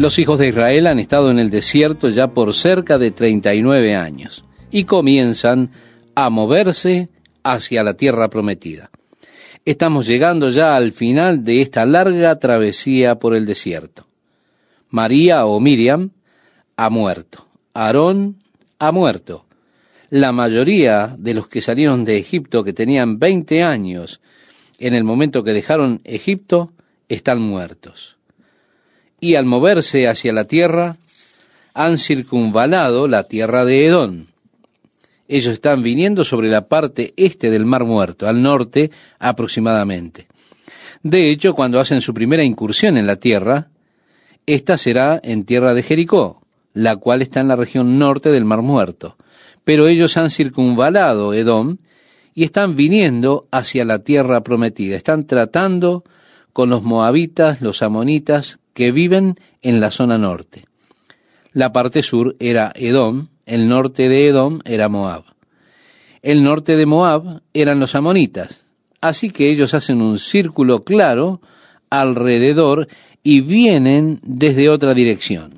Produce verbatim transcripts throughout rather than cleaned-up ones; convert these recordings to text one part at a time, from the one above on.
Los hijos de Israel han estado en el desierto ya por cerca de treinta y nueve años y comienzan a moverse hacia la tierra prometida. Estamos llegando ya al final de esta larga travesía por el desierto. María o Miriam ha muerto. Aarón ha muerto. La mayoría de los que salieron de Egipto, que tenían veinte años en el momento que dejaron Egipto, están muertos. Y al moverse hacia la tierra, han circunvalado la tierra de Edom. Ellos están viniendo sobre la parte este del Mar Muerto, al norte aproximadamente. De hecho, cuando hacen su primera incursión en la tierra, esta será en tierra de Jericó, la cual está en la región norte del Mar Muerto. Pero ellos han circunvalado Edom y están viniendo hacia la tierra prometida. Están tratando con los moabitas, los amonitas, que viven en la zona norte. La parte sur era Edom, el norte de Edom era Moab. El norte de Moab eran los amonitas, así que ellos hacen un círculo claro alrededor y vienen desde otra dirección.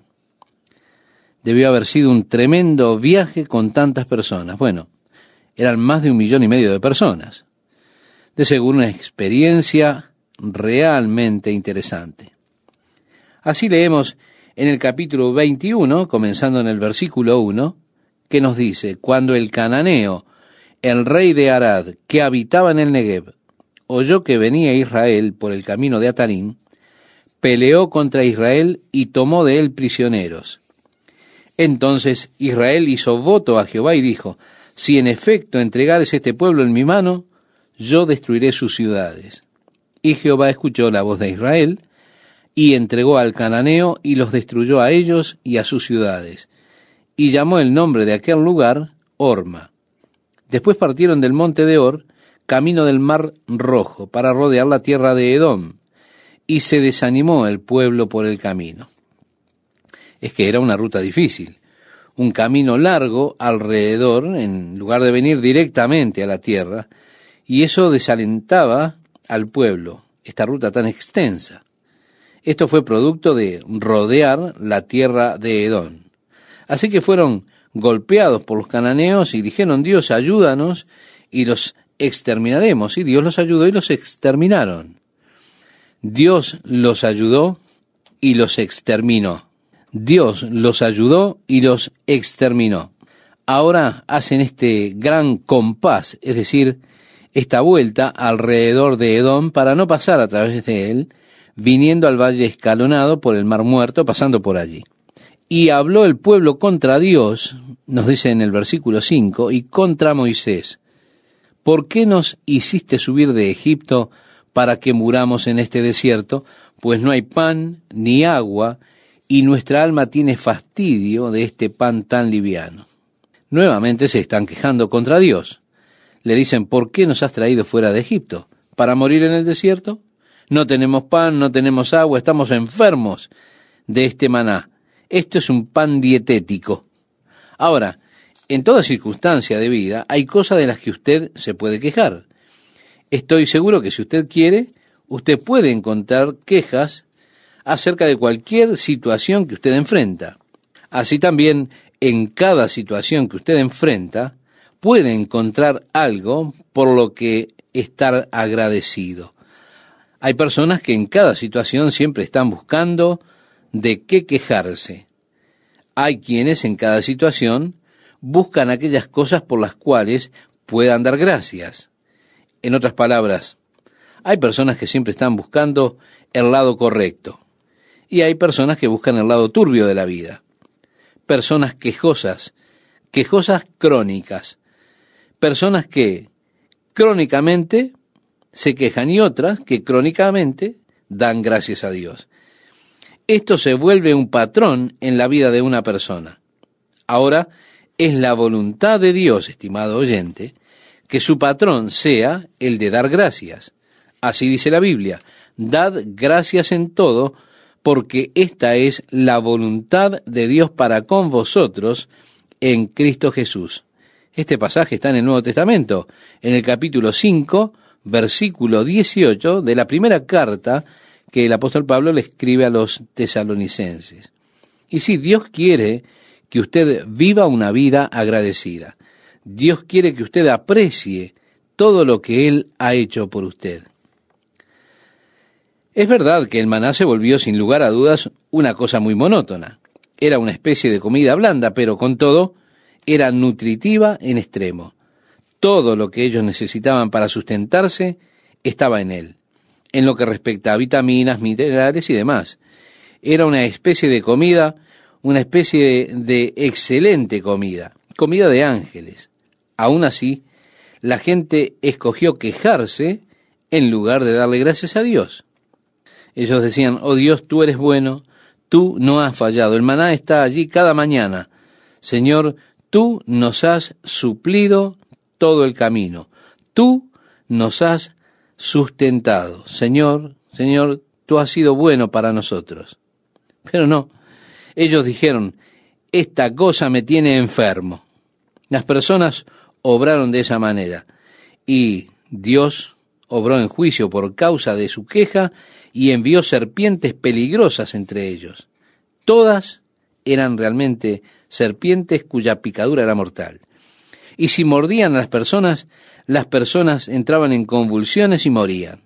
Debió haber sido un tremendo viaje con tantas personas. Bueno, eran más de un millón y medio de personas. De seguro una experiencia realmente interesante. Así leemos en el capítulo veintiuno, comenzando en el versículo uno, que nos dice: cuando el cananeo, el rey de Arad, que habitaba en el Negev, oyó que venía Israel por el camino de Atarim, peleó contra Israel y tomó de él prisioneros. Entonces Israel hizo voto a Jehová y dijo: si en efecto entregares este pueblo en mi mano, yo destruiré sus ciudades. Y Jehová escuchó la voz de Israel, y entregó al cananeo, y los destruyó a ellos y a sus ciudades, y llamó el nombre de aquel lugar Horma. Después partieron del monte de Hor, camino del mar Rojo, para rodear la tierra de Edom, y se desanimó el pueblo por el camino. Es que era una ruta difícil, un camino largo alrededor, en lugar de venir directamente a la tierra, y eso desalentaba al pueblo, esta ruta tan extensa. Esto fue producto de rodear la tierra de Edom. Así que fueron golpeados por los cananeos y dijeron: Dios, ayúdanos y los exterminaremos. Y Dios los ayudó y los exterminaron. Dios los ayudó y los exterminó. Dios los ayudó y los exterminó. Ahora hacen este gran compás, es decir, esta vuelta alrededor de Edom para no pasar a través de él, viniendo al valle escalonado por el Mar Muerto, pasando por allí. Y habló el pueblo contra Dios, nos dice en el versículo cinco, y contra Moisés: ¿por qué nos hiciste subir de Egipto para que muramos en este desierto? Pues no hay pan ni agua, y nuestra alma tiene fastidio de este pan tan liviano. Nuevamente se están quejando contra Dios. Le dicen: ¿por qué nos has traído fuera de Egipto? ¿Para morir en el desierto? No tenemos pan, no tenemos agua, estamos enfermos de este maná. Esto es un pan dietético. Ahora, en toda circunstancia de vida hay cosas de las que usted se puede quejar. Estoy seguro que si usted quiere, usted puede encontrar quejas acerca de cualquier situación que usted enfrenta. Así también, en cada situación que usted enfrenta, puede encontrar algo por lo que estar agradecido. Hay personas que en cada situación siempre están buscando de qué quejarse. Hay quienes en cada situación buscan aquellas cosas por las cuales puedan dar gracias. En otras palabras, hay personas que siempre están buscando el lado correcto. Y hay personas que buscan el lado turbio de la vida. Personas quejosas, quejosas crónicas. Personas que crónicamente se quejan y otras que crónicamente dan gracias a Dios. Esto se vuelve un patrón en la vida de una persona. Ahora, es la voluntad de Dios, estimado oyente, que su patrón sea el de dar gracias. Así dice la Biblia: dad gracias en todo, porque esta es la voluntad de Dios para con vosotros en Cristo Jesús. Este pasaje está en el Nuevo Testamento, en el capítulo cinco, versículo dieciocho de la primera carta que el apóstol Pablo le escribe a los tesalonicenses. Y sí, Dios quiere que usted viva una vida agradecida. Dios quiere que usted aprecie todo lo que Él ha hecho por usted. Es verdad que el maná se volvió sin lugar a dudas una cosa muy monótona. Era una especie de comida blanda, pero con todo era nutritiva en extremo. Todo lo que ellos necesitaban para sustentarse estaba en él, en lo que respecta a vitaminas, minerales y demás. Era una especie de comida, una especie de, de excelente comida, comida de ángeles. Aún así, la gente escogió quejarse en lugar de darle gracias a Dios. Ellos decían, oh Dios, tú eres bueno, tú no has fallado, el maná está allí cada mañana. Señor, tú nos has suplido todo el camino, tú nos has sustentado. Señor, Señor, tú has sido bueno para nosotros. Pero no, ellos dijeron, esta cosa me tiene enfermo. Las personas obraron de esa manera, y Dios obró en juicio por causa de su queja y envió serpientes peligrosas entre ellos. Todas eran realmente serpientes cuya picadura era mortal. Y si mordían a las personas, las personas entraban en convulsiones y morían.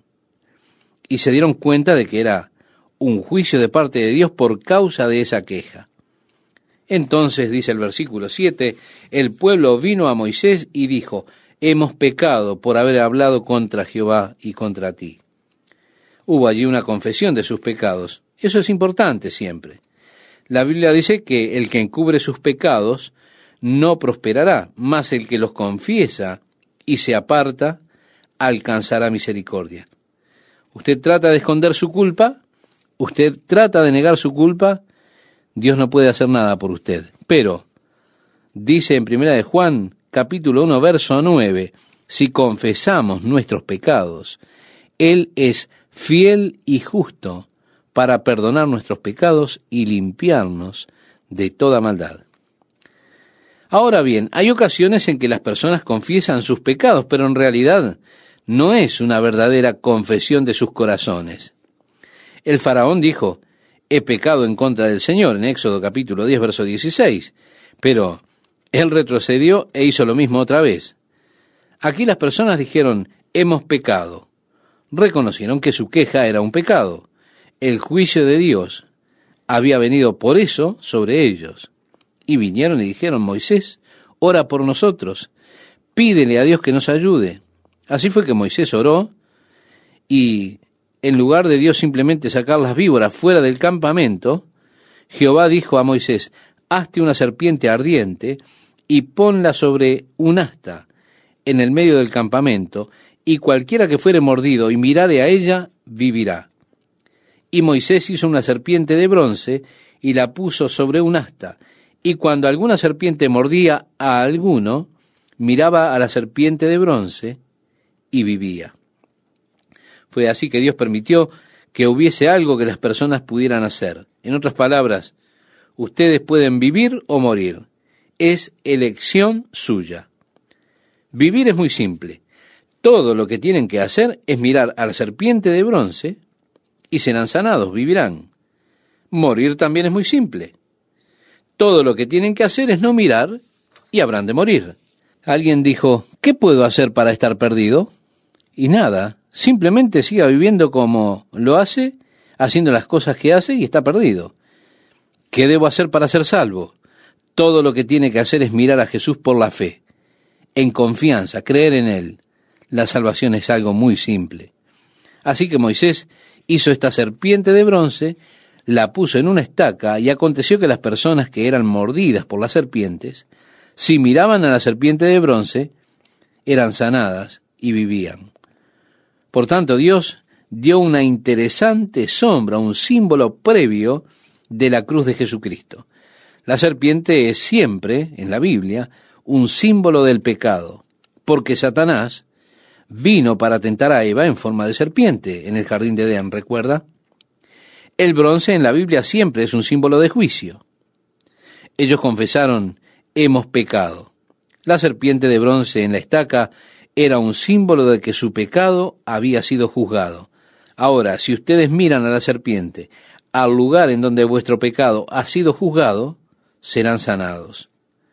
Y se dieron cuenta de que era un juicio de parte de Dios por causa de esa queja. Entonces, dice el versículo siete, el pueblo vino a Moisés y dijo, hemos pecado por haber hablado contra Jehová y contra ti. Hubo allí una confesión de sus pecados. Eso es importante siempre. La Biblia dice que el que encubre sus pecados no prosperará, mas el que los confiesa y se aparta alcanzará misericordia. Usted trata de esconder su culpa, usted trata de negar su culpa, Dios no puede hacer nada por usted. Pero, dice en primera de Juan, capítulo uno, verso nueve, si confesamos nuestros pecados, Él es fiel y justo para perdonar nuestros pecados y limpiarnos de toda maldad. Ahora bien, hay ocasiones en que las personas confiesan sus pecados, pero en realidad no es una verdadera confesión de sus corazones. El faraón dijo, he pecado en contra del Señor, en Éxodo capítulo diez, verso dieciséis, pero él retrocedió e hizo lo mismo otra vez. Aquí las personas dijeron, hemos pecado. Reconocieron que su queja era un pecado. El juicio de Dios había venido por eso sobre ellos. Y vinieron y dijeron, Moisés, ora por nosotros, pídele a Dios que nos ayude. Así fue que Moisés oró, y en lugar de Dios simplemente sacar las víboras fuera del campamento, Jehová dijo a Moisés, hazte una serpiente ardiente y ponla sobre un asta en el medio del campamento, y cualquiera que fuere mordido y mirare a ella, vivirá. Y Moisés hizo una serpiente de bronce y la puso sobre un asta, y cuando alguna serpiente mordía a alguno, miraba a la serpiente de bronce y vivía. Fue así que Dios permitió que hubiese algo que las personas pudieran hacer. En otras palabras, ustedes pueden vivir o morir. Es elección suya. Vivir es muy simple. Todo lo que tienen que hacer es mirar a la serpiente de bronce y serán sanados, vivirán. Morir también es muy simple. Todo lo que tienen que hacer es no mirar y habrán de morir. Alguien dijo, ¿qué puedo hacer para estar perdido? Y nada, simplemente siga viviendo como lo hace, haciendo las cosas que hace y está perdido. ¿Qué debo hacer para ser salvo? Todo lo que tiene que hacer es mirar a Jesús por la fe, en confianza, creer en Él. La salvación es algo muy simple. Así que Moisés hizo esta serpiente de bronce, la puso en una estaca, y aconteció que las personas que eran mordidas por las serpientes, si miraban a la serpiente de bronce, eran sanadas y vivían. Por tanto, Dios dio una interesante sombra, un símbolo previo de la cruz de Jesucristo. La serpiente es siempre, en la Biblia, un símbolo del pecado, porque Satanás vino para tentar a Eva en forma de serpiente en el jardín de Edén, ¿recuerda? El bronce en la Biblia siempre es un símbolo de juicio. Ellos confesaron, hemos pecado. La serpiente de bronce en la estaca era un símbolo de que su pecado había sido juzgado. Ahora, si ustedes miran a la serpiente, al lugar en donde vuestro pecado ha sido juzgado, serán sanados.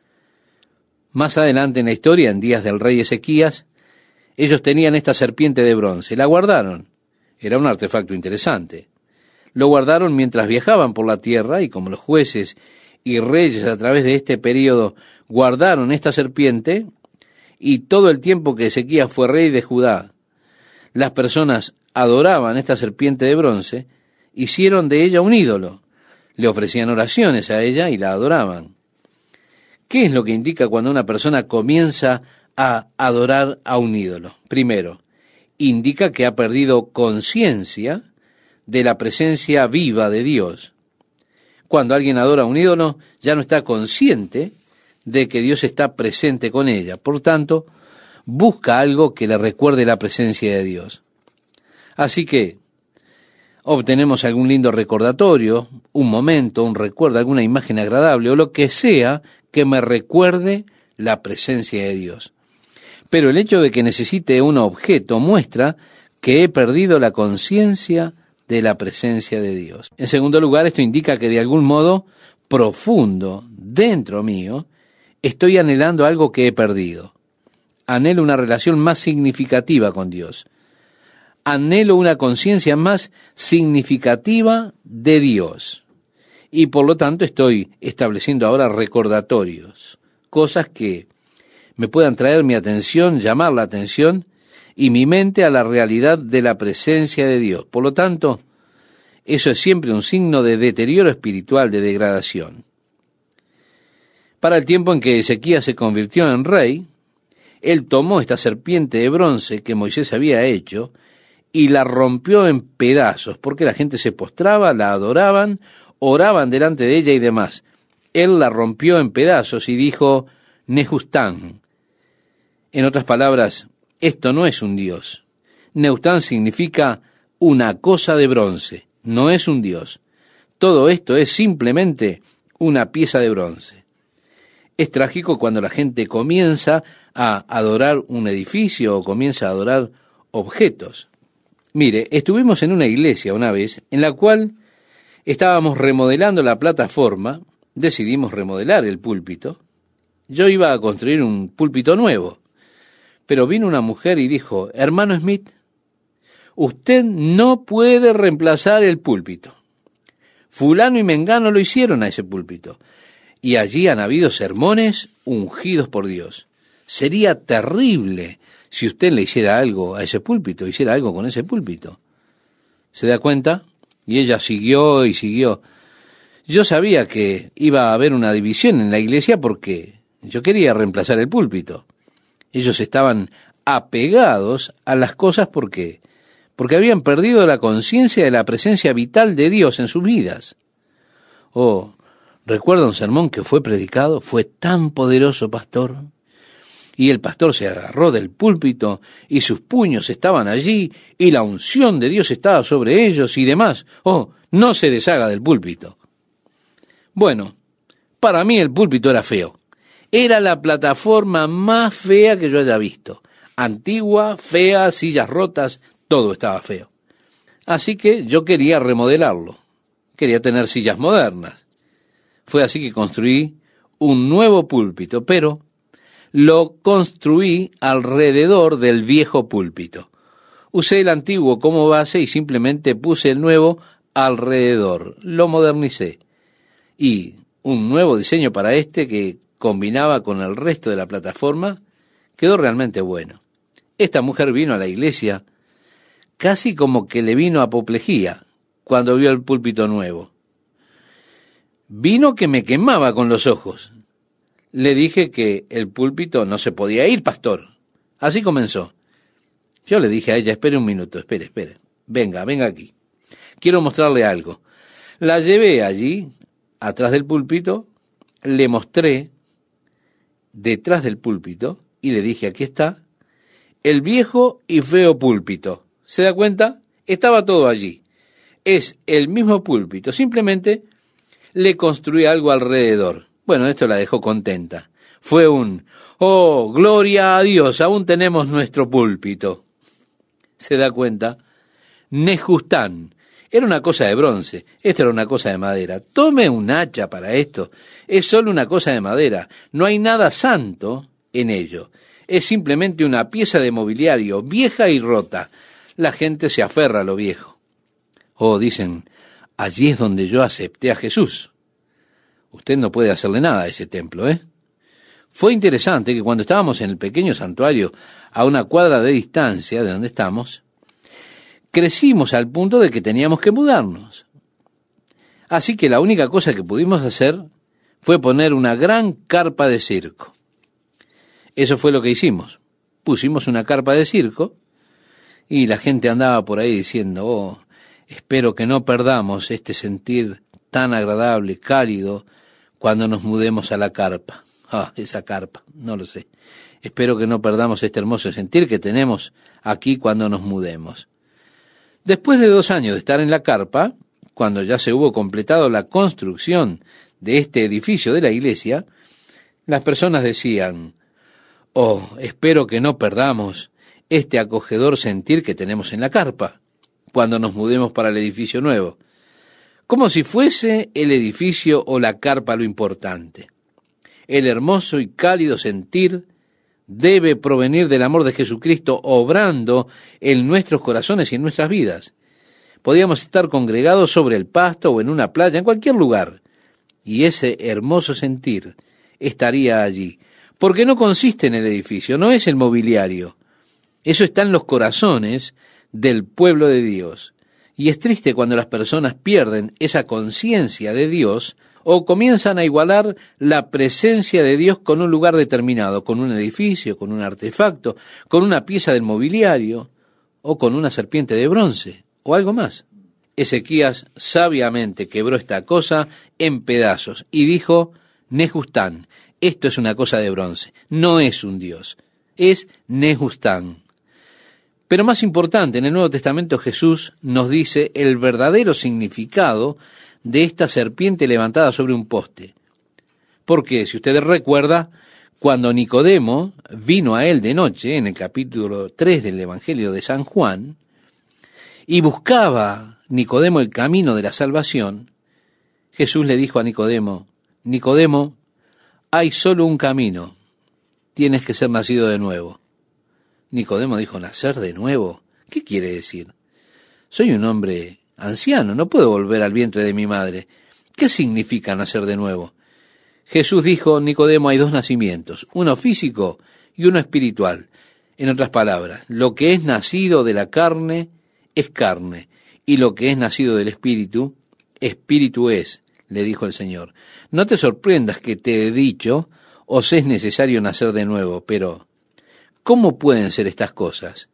Más adelante en la historia, en días del rey Ezequías, ellos tenían esta serpiente de bronce, la guardaron. Era un artefacto interesante. Lo guardaron mientras viajaban por la tierra, y como los jueces y reyes a través de este periodo guardaron esta serpiente, y todo el tiempo que Ezequías fue rey de Judá, las personas adoraban esta serpiente de bronce, hicieron de ella un ídolo, le ofrecían oraciones a ella y la adoraban. ¿Qué es lo que indica cuando una persona comienza a adorar a un ídolo? Primero, indica que ha perdido conciencia de la presencia viva de Dios. Cuando alguien adora a un ídolo, ya no está consciente de que Dios está presente con ella. Por tanto, busca algo que le recuerde la presencia de Dios. Así que obtenemos algún lindo recordatorio, un momento, un recuerdo, alguna imagen agradable o lo que sea que me recuerde la presencia de Dios. Pero el hecho de que necesite un objeto muestra que he perdido la conciencia de la presencia de Dios. En segundo lugar, esto indica que de algún modo profundo, dentro mío, estoy anhelando algo que he perdido. Anhelo una relación más significativa con Dios. Anhelo una conciencia más significativa de Dios. Y por lo tanto estoy estableciendo ahora recordatorios, cosas que me puedan traer mi atención, llamar la atención y mi mente a la realidad de la presencia de Dios. Por lo tanto, eso es siempre un signo de deterioro espiritual, de degradación. Para el tiempo en que Ezequías se convirtió en rey, él tomó esta serpiente de bronce que Moisés había hecho y la rompió en pedazos, porque la gente se postraba, la adoraban, oraban delante de ella y demás. Él la rompió en pedazos y dijo, Nehustán. En otras palabras, esto no es un dios. Nehustán significa una cosa de bronce, no es un dios. Todo esto es simplemente una pieza de bronce. Es trágico cuando la gente comienza a adorar un edificio o comienza a adorar objetos. Mire, estuvimos en una iglesia una vez en la cual estábamos remodelando la plataforma, decidimos remodelar el púlpito. Yo iba a construir un púlpito nuevo, pero vino una mujer y dijo, hermano Smith, usted no puede reemplazar el púlpito. Fulano y Mengano lo hicieron a ese púlpito, y allí han habido sermones ungidos por Dios. Sería terrible si usted le hiciera algo a ese púlpito, hiciera algo con ese púlpito. ¿Se da cuenta? Y ella siguió y siguió. Yo sabía que iba a haber una división en la iglesia porque yo quería reemplazar el púlpito. Ellos estaban apegados a las cosas porque, porque habían perdido la conciencia de la presencia vital de Dios en sus vidas. Oh, recuerda un sermón que fue predicado, fue tan poderoso, pastor. Y el pastor se agarró del púlpito y sus puños estaban allí y la unción de Dios estaba sobre ellos y demás. Oh, no se deshaga del púlpito. Bueno, para mí el púlpito era feo. Era la plataforma más fea que yo haya visto. Antigua, fea, sillas rotas, todo estaba feo. Así que yo quería remodelarlo. Quería tener sillas modernas. Fue así que construí un nuevo púlpito, pero lo construí alrededor del viejo púlpito. Usé el antiguo como base y simplemente puse el nuevo alrededor. Lo modernicé. Y un nuevo diseño para este que combinaba con el resto de la plataforma quedó realmente bueno. Esta mujer vino a la iglesia casi como que le vino apoplejía cuando vio el púlpito nuevo. Vino que me quemaba con los ojos. Le dije que el púlpito no se podía ir, pastor. Así comenzó. Yo le dije a ella, espere un minuto, espere, espere. Venga, venga aquí. Quiero mostrarle algo. La llevé allí, atrás del púlpito, le mostré detrás del púlpito y le dije, aquí está, el viejo y feo púlpito. ¿Se da cuenta? Estaba todo allí. Es el mismo púlpito, simplemente le construí algo alrededor. Bueno, esto la dejó contenta. Fue un, oh, gloria a Dios, aún tenemos nuestro púlpito. ¿Se da cuenta? Nehustán Era una cosa de bronce, esto era una cosa de madera. Tome un hacha para esto, es solo una cosa de madera, no hay nada santo en ello. Es simplemente una pieza de mobiliario vieja y rota. La gente se aferra a lo viejo. Oh, dicen, allí es donde yo acepté a Jesús. Usted no puede hacerle nada a ese templo, ¿eh? Fue interesante que cuando estábamos en el pequeño santuario, a una cuadra de distancia de donde estamos, crecimos al punto de que teníamos que mudarnos. Así que la única cosa que pudimos hacer fue poner una gran carpa de circo. Eso fue lo que hicimos. Pusimos una carpa de circo y la gente andaba por ahí diciendo, oh, espero que no perdamos este sentir tan agradable, cálido, cuando nos mudemos a la carpa. Ah, esa carpa, no lo sé. Espero que no perdamos este hermoso sentir que tenemos aquí cuando nos mudemos. Después de dos años de estar en la carpa, cuando ya se hubo completado la construcción de este edificio de la iglesia, las personas decían, oh, espero que no perdamos este acogedor sentir que tenemos en la carpa cuando nos mudemos para el edificio nuevo, como si fuese el edificio o la carpa lo importante. El hermoso y cálido sentir debe provenir del amor de Jesucristo obrando en nuestros corazones y en nuestras vidas. Podíamos estar congregados sobre el pasto o en una playa, en cualquier lugar, y ese hermoso sentir estaría allí, porque no consiste en el edificio, no es el mobiliario. Eso está en los corazones del pueblo de Dios. Y es triste cuando las personas pierden esa conciencia de Dios o comienzan a igualar la presencia de Dios con un lugar determinado, con un edificio, con un artefacto, con una pieza del mobiliario o con una serpiente de bronce o algo más. Ezequías sabiamente quebró esta cosa en pedazos y dijo, Nehustán, esto es una cosa de bronce, no es un Dios, es Nehustán. Pero más importante, en el Nuevo Testamento Jesús nos dice el verdadero significado de esta serpiente levantada sobre un poste. Porque, si usted recuerda, cuando Nicodemo vino a él de noche, en el capítulo tres del Evangelio de San Juan, y buscaba Nicodemo el camino de la salvación, Jesús le dijo a Nicodemo, Nicodemo, hay solo un camino, tienes que ser nacido de nuevo. Nicodemo dijo, ¿nacer de nuevo? ¿Qué quiere decir? Soy un hombre anciano, no puedo volver al vientre de mi madre. ¿Qué significa nacer de nuevo? Jesús dijo, Nicodemo, hay dos nacimientos, uno físico y uno espiritual. En otras palabras, lo que es nacido de la carne es carne, y lo que es nacido del espíritu, espíritu es, le dijo el Señor. No te sorprendas que te he dicho, os es necesario nacer de nuevo, pero ¿cómo pueden ser estas cosas?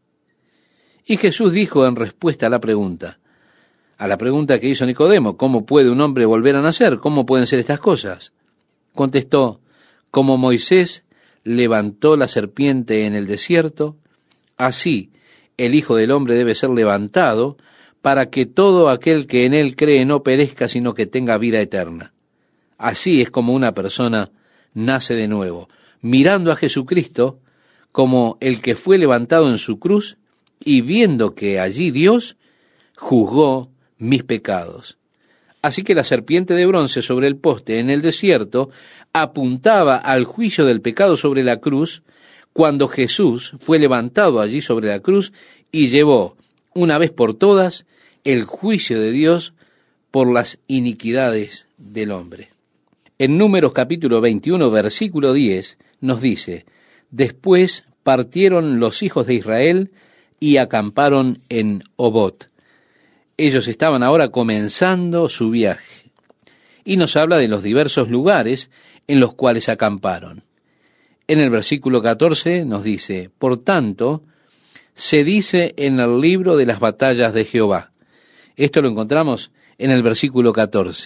Y Jesús dijo en respuesta a la pregunta, a la pregunta que hizo Nicodemo, ¿cómo puede un hombre volver a nacer? ¿Cómo pueden ser estas cosas? Contestó, como Moisés levantó la serpiente en el desierto, así el Hijo del Hombre debe ser levantado para que todo aquel que en él cree no perezca, sino que tenga vida eterna. Así es como una persona nace de nuevo, mirando a Jesucristo como el que fue levantado en su cruz y viendo que allí Dios juzgó mis pecados. Así que la serpiente de bronce sobre el poste en el desierto apuntaba al juicio del pecado sobre la cruz, cuando Jesús fue levantado allí sobre la cruz y llevó, una vez por todas, el juicio de Dios por las iniquidades del hombre. En Números capítulo veintiuno, versículo diez, nos dice, después partieron los hijos de Israel y acamparon en Obot. Ellos estaban ahora comenzando su viaje. Y nos habla de los diversos lugares en los cuales acamparon. En el versículo catorce nos dice, por tanto, se dice en el libro de las batallas de Jehová. Esto lo encontramos en el versículo catorce.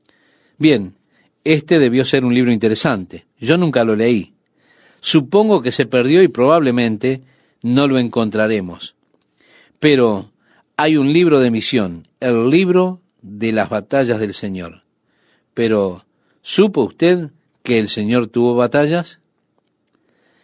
Bien, este debió ser un libro interesante. Yo nunca lo leí. Supongo que se perdió y probablemente no lo encontraremos. Pero hay un libro de misión, el libro de las batallas del Señor. Pero, ¿supo usted que el Señor tuvo batallas?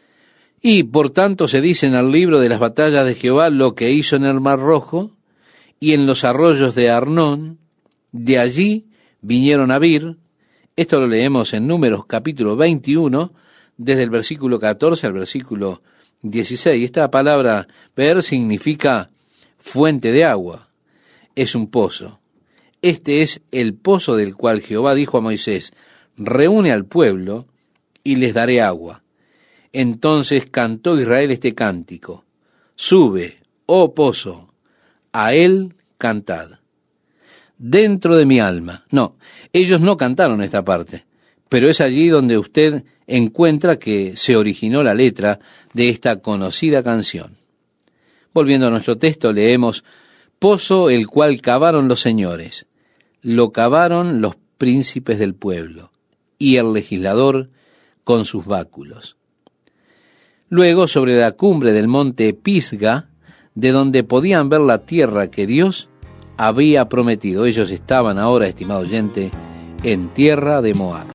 Y por tanto se dice en el libro de las batallas de Jehová lo que hizo en el Mar Rojo y en los arroyos de Arnón, de allí vinieron a vir. Esto lo leemos en Números capítulo veintiuno, desde el versículo catorce al versículo dieciséis. Esta palabra ver significa fuente de agua, es un pozo. Este es el pozo del cual Jehová dijo a Moisés: reúne al pueblo y les daré agua. Entonces cantó Israel este cántico: sube, oh pozo, a él cantad. Dentro de mi alma. No, ellos no cantaron esta parte, pero es allí donde usted encuentra que se originó la letra de esta conocida canción. Volviendo a nuestro texto, leemos: pozo el cual cavaron los señores, lo cavaron los príncipes del pueblo, y el legislador con sus báculos. Luego, sobre la cumbre del monte Pisga, de donde podían ver la tierra que Dios había prometido. Ellos estaban ahora, estimado oyente, en tierra de Moab.